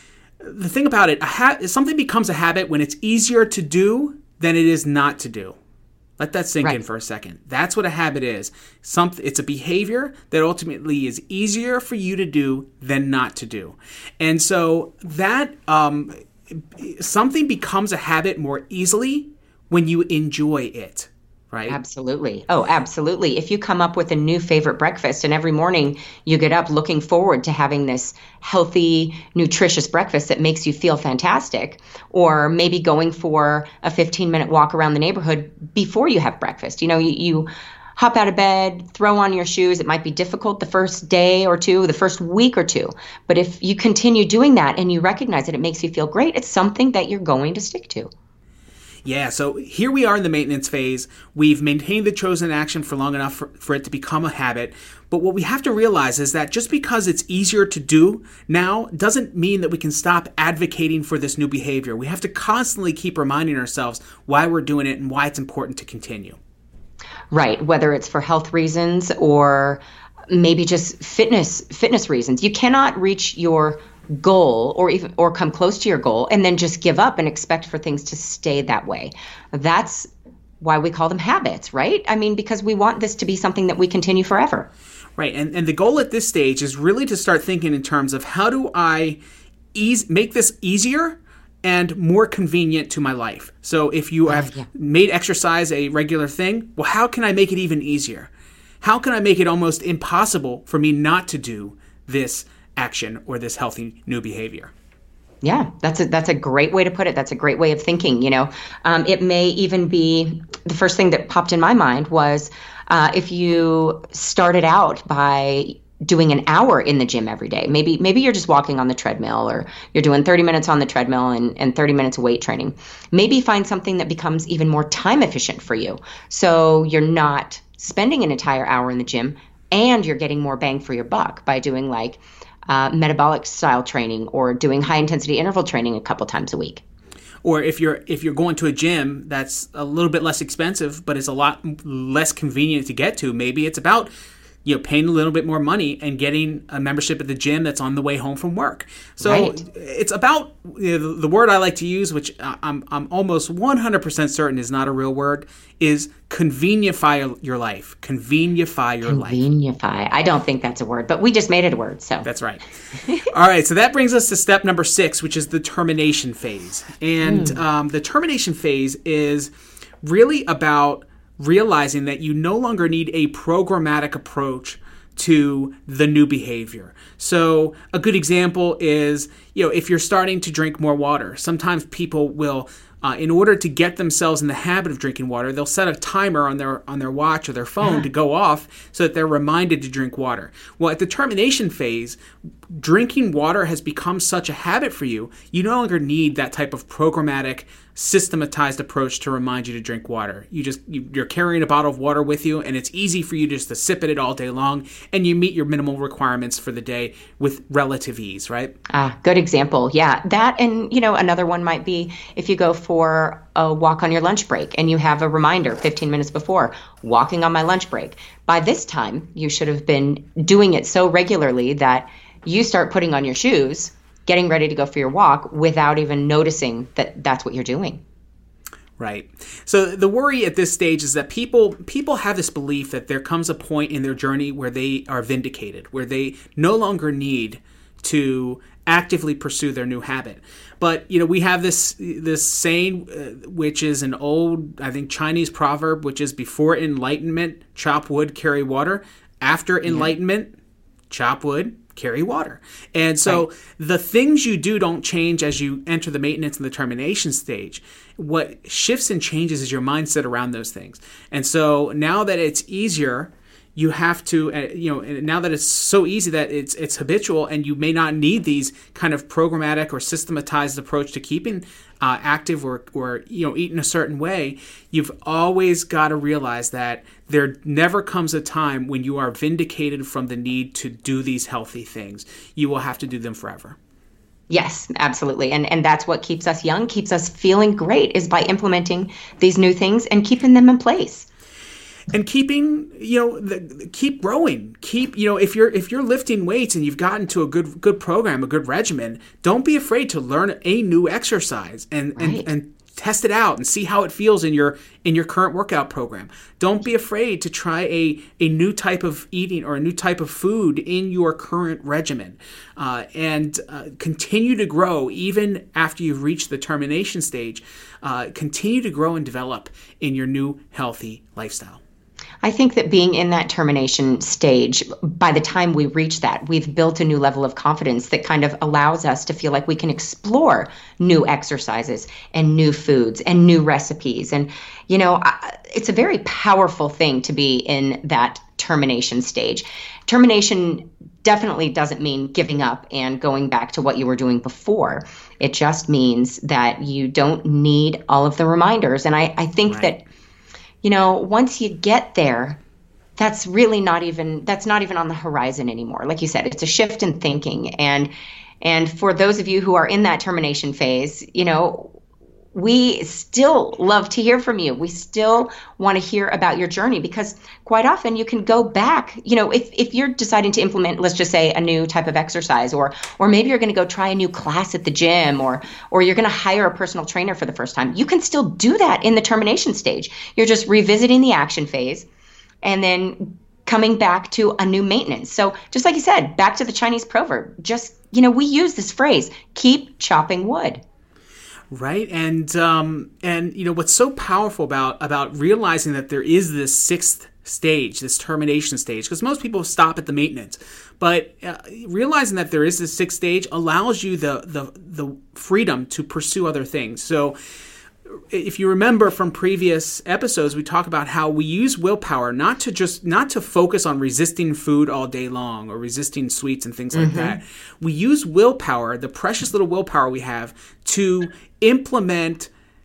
the thing about it, a ha- something becomes a habit when it's easier to do than it is not to do. Let that sink right. in for a second. That's what a habit is. Something, it's a behavior that ultimately is easier for you to do than not to do. And so that... Um, something becomes a habit more easily when you enjoy it, right? Absolutely. Oh, absolutely. If you come up with a new favorite breakfast and every morning you get up looking forward to having this healthy, nutritious breakfast that makes you feel fantastic, or maybe going for a fifteen minute walk around the neighborhood before you have breakfast, you know, you, you hop out of bed, throw on your shoes. It might be difficult the first day or two, the first week or two. But if you continue doing that and you recognize that it makes you feel great, it's something that you're going to stick to. Yeah, so here we are in the maintenance phase. We've maintained the chosen action for long enough for, for it to become a habit. But what we have to realize is that just because it's easier to do now doesn't mean that we can stop advocating for this new behavior. We have to constantly keep reminding ourselves why we're doing it and why it's important to continue. Right, whether it's for health reasons or maybe just fitness fitness reasons. You cannot reach your goal or even or come close to your goal and then just give up and expect for things to stay that way. That's why we call them habits, right? I mean, because we want this to be something that we continue forever. Right, and, and the goal at this stage is really to start thinking in terms of how do I ease, make this easier and more convenient to my life. So if you have yeah. made exercise a regular thing, well, how can I make it even easier? How can I make it almost impossible for me not to do this action or this healthy new behavior? Yeah, that's a that's a great way to put it. That's a great way of thinking. You know, um, it may even be the first thing that popped in my mind was uh, if you started out by doing an hour in the gym every day. Maybe maybe you're just walking on the treadmill, or you're doing thirty minutes on the treadmill and, and thirty minutes of weight training. Maybe find something that becomes even more time efficient for you. So you're not spending an entire hour in the gym and you're getting more bang for your buck by doing like uh, metabolic style training or doing high intensity interval training a couple times a week. Or if you're if you're going to a gym that's a little bit less expensive, but it's a lot less convenient to get to, maybe it's about you know, paying a little bit more money and getting a membership at the gym that's on the way home from work. So right. it's about, you know, the, the word I like to use, which I'm I'm almost one hundred percent certain is not a real word, is convenify your life. Convenify your life. Convenify. I don't think that's a word, but we just made it a word. So that's right. All right. So that brings us to step number six, which is the termination phase. And mm. um, the termination phase is really about realizing that you no longer need a programmatic approach to the new behavior. So a good example is, you know, if you're starting to drink more water, sometimes people will, uh, in order to get themselves in the habit of drinking water, they'll set a timer on their on their watch or their phone uh-huh. to go off so that they're reminded to drink water. Well, at the termination phase, drinking water has become such a habit for you, you no longer need that type of programmatic, systematized approach to remind you to drink water. You just, you, you're carrying a bottle of water with you, and it's easy for you just to sip at it all day long, and you meet your minimal requirements for the day with relative ease, right? Ah, good example. Yeah, that, and you know, another one might be if you go for a walk on your lunch break and you have a reminder fifteen minutes before, walking on my lunch break. By this time, you should have been doing it so regularly that you start putting on your shoes, getting ready to go for your walk without even noticing that that's what you're doing. Right. So the worry at this stage is that people people have this belief that there comes a point in their journey where they are vindicated, where they no longer need to actively pursue their new habit. But, you know, we have this this saying, uh, which is an old, I think, Chinese proverb, which is before enlightenment, chop wood, carry water. After enlightenment, yeah. chop wood, carry water. And so right. the things you do don't change as you enter the maintenance and the termination stage. What shifts and changes is your mindset around those things. And so now that it's easier, you have to, uh, you know, now that it's so easy that it's it's habitual, and you may not need these kind of programmatic or systematized approach to keeping uh, active or, or, you know, eating a certain way, you've always got to realize that there never comes a time when you are vindicated from the need to do these healthy things. You will have to do them forever. Yes, absolutely. And and that's what keeps us young, keeps us feeling great, is by implementing these new things and keeping them in place. And keeping, you know, the, keep growing. Keep, you know, if you're if you're lifting weights and you've gotten to a good good program, a good regimen, don't be afraid to learn a new exercise and right. and, and test it out and see how it feels in your in your current workout program. Don't be afraid to try a, a new type of eating or a new type of food in your current regimen, uh, and uh, continue to grow even after you've reached the termination stage. Uh, continue to grow and develop in your new healthy lifestyle. I think that being in that termination stage, by the time we reach that, we've built a new level of confidence that kind of allows us to feel like we can explore new exercises and new foods and new recipes. And, you know, it's a very powerful thing to be in that termination stage. Termination definitely doesn't mean giving up and going back to what you were doing before. It just means that you don't need all of the reminders. And I, I think right. that, you know, once you get there, that's really not even, that's not even on the horizon anymore. Like you said, it's a shift in thinking. And, and for those of you who are in that termination phase, you know, we still love to hear from you. We still want to hear about your journey, because quite often you can go back, you know, if, if you're deciding to implement, let's just say, a new type of exercise, or or maybe you're going to go try a new class at the gym, or or you're going to hire a personal trainer for the first time, you can still do that in the termination stage. You're just revisiting the action phase and then coming back to a new maintenance. So just like you said, back to the Chinese proverb, just, you know, we use this phrase, keep chopping wood. Right. And, um, and, you know, what's so powerful about, about realizing that there is this sixth stage, this termination stage, because most people stop at the maintenance, but uh, realizing that there is this sixth stage allows you the, the, the freedom to pursue other things. So if you remember from previous episodes, we talk about how we use willpower not to just not to focus on resisting food all day long or resisting sweets and things like mm-hmm. that. We use willpower, the precious little willpower we have, to implement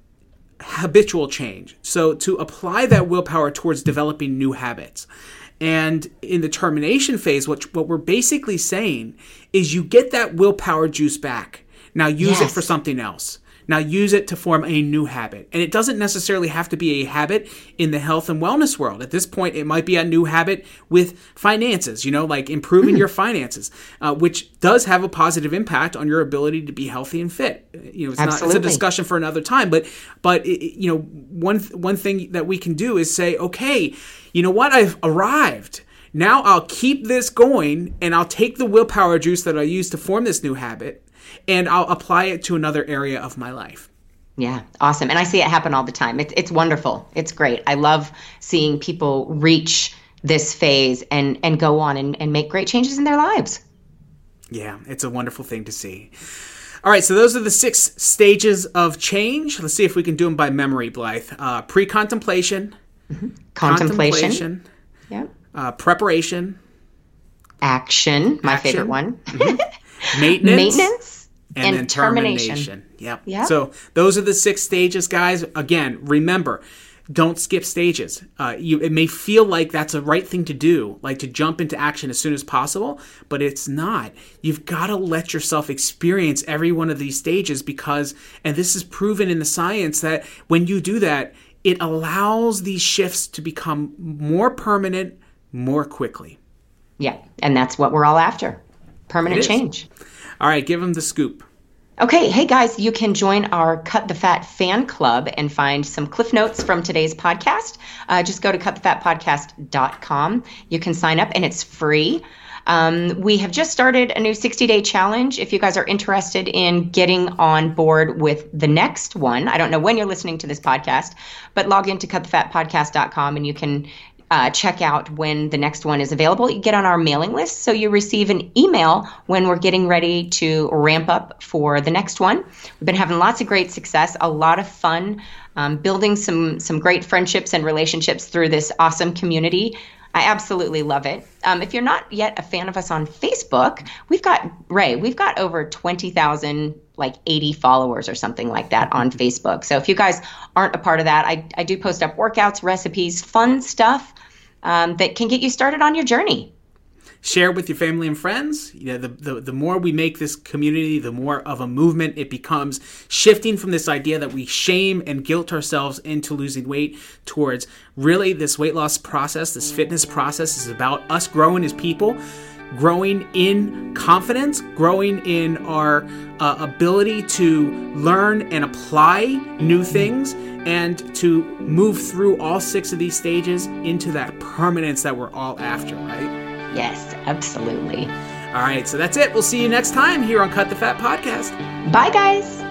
habitual change. So to apply that willpower towards developing new habits. And in the termination phase, what, what we're basically saying is you get that willpower juice back. Now use yes. it for something else. Now use it to form a new habit. And it doesn't necessarily have to be a habit in the health and wellness world. At this point, it might be a new habit with finances, you know, like improving mm-hmm. your finances, uh, which does have a positive impact on your ability to be healthy and fit. You know, it's Absolutely. not, it's a discussion for another time, but, but, it, you know, one, one thing that we can do is say, okay, you know what? I've arrived. Now I'll keep this going, and I'll take the willpower juice that I use to form this new habit, and I'll apply it to another area of my life. Yeah, awesome. And I see it happen all the time. It's it's wonderful. It's great. I love seeing people reach this phase and, and go on and, and make great changes in their lives. Yeah, it's a wonderful thing to see. All right, so those are the six stages of change. Let's see if we can do them by memory, Blythe. Uh, pre-contemplation. Mm-hmm. Contemplation. Contemplation. Yeah. Uh, preparation. Action, my Action. favorite one. Mm-hmm. Maintenance. Maintenance. And, and then termination. termination. Yep. Yep. So those are the six stages, guys. Again, remember, don't skip stages. Uh, you, it may feel like that's a right thing to do, like to jump into action as soon as possible, but it's not. You've got to let yourself experience every one of these stages because, and this is proven in the science, that when you do that, it allows these shifts to become more permanent more quickly. Yeah, and that's what we're all after. Permanent change. All right, give them the scoop. Okay, hey guys, you can join our Cut the Fat fan club and find some cliff notes from today's podcast. Uh, just go to cut the fat podcast dot com. You can sign up and it's free. Um, we have just started a new sixty-day challenge. If you guys are interested in getting on board with the next one, I don't know when you're listening to this podcast, but log into cut the fat podcast dot com and you can Uh, check out when the next one is available. You get on our mailing list so you receive an email when we're getting ready to ramp up for the next one. We've been having lots of great success, a lot of fun, um, building some some great friendships and relationships through this awesome community. I absolutely love it. Um, if you're not yet a fan of us on Facebook, we've got, Ray, we've got over twenty thousand, like eighty followers or something like that on Facebook. So if you guys aren't a part of that, I, I do post up workouts, recipes, fun stuff um, that can get you started on your journey. Share with your family and friends. You know, the, the the more we make this community, the more of a movement it becomes, shifting from this idea that we shame and guilt ourselves into losing weight towards really this weight loss process, this fitness process is about us growing as people, growing in confidence, growing in our uh, ability to learn and apply new things, and to move through all six of these stages into that permanence that we're all after, right? Yes, absolutely. All right, so that's it. We'll see you next time here on Cut the Fat Podcast. Bye, guys.